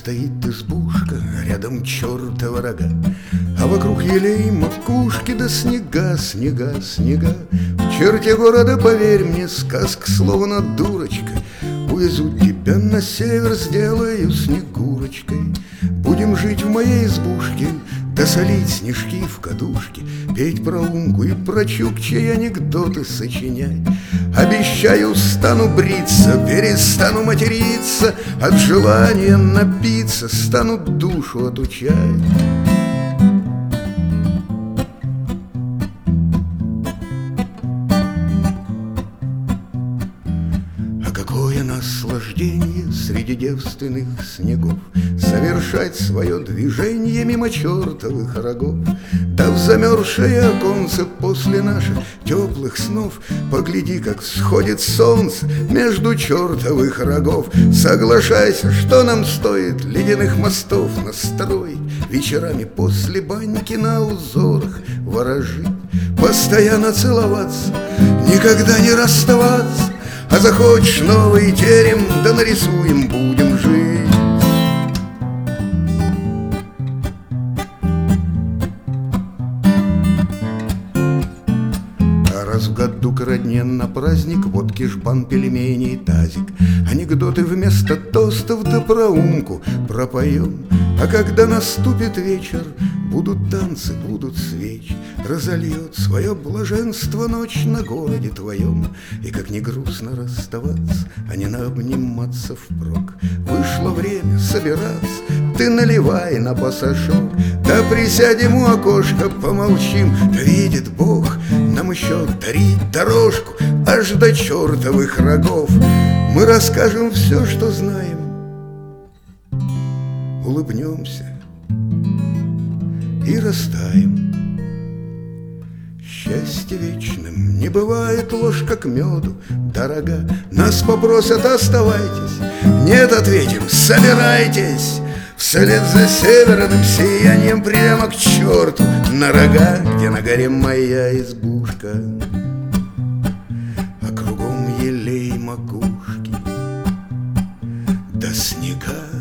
стоит избушка, рядом чертова рога, а вокруг елей макушки да снега, снега, снега. В черте города, поверь мне, сказка словно дурочка. Увезу тебя на север, сделаю снегурочкой. Будем жить в моей избушке, да солить снежки в кадушке, петь про Умку и про Чукчей анекдоты сочинять. Обещаю, стану бриться, перестану материться, от желания напиться стану душу отучать. Какое наслаждение среди девственных снегов совершать свое движение мимо чертовых рогов. Да в замерзшее оконце после наших теплых снов погляди, как всходит солнце между чертовых рогов. Соглашайся, что нам стоит ледяных мостов настроить, вечерами после баньки на узорах ворожить, постоянно целоваться, никогда не расставаться. А захочешь новый терем, да нарисуем, будем жить. А раз в году к родне на праздник водки, жбан, пельмени и тазик, анекдоты вместо тостов да про Умку пропоем. А когда наступит вечер, будут танцы, будут свечи, разольет свое блаженство ночь на городе твоем. И как не грустно расставаться, а не наобниматься впрок, вышло время собираться, ты наливай на пасашок. Да присядем у окошка, помолчим, да видит Бог, нам еще дарить дорожку аж до чертовых рогов. Мы расскажем все, что знаем, улыбнемся и растаем. Счастье вечным не бывает ложка к меду дорога. Нас попросят: оставайтесь. Нет, ответим: собирайтесь. Вслед за северным сиянием прямо к черту на рога, где на горе моя избушка, а кругом елей макушки да снега.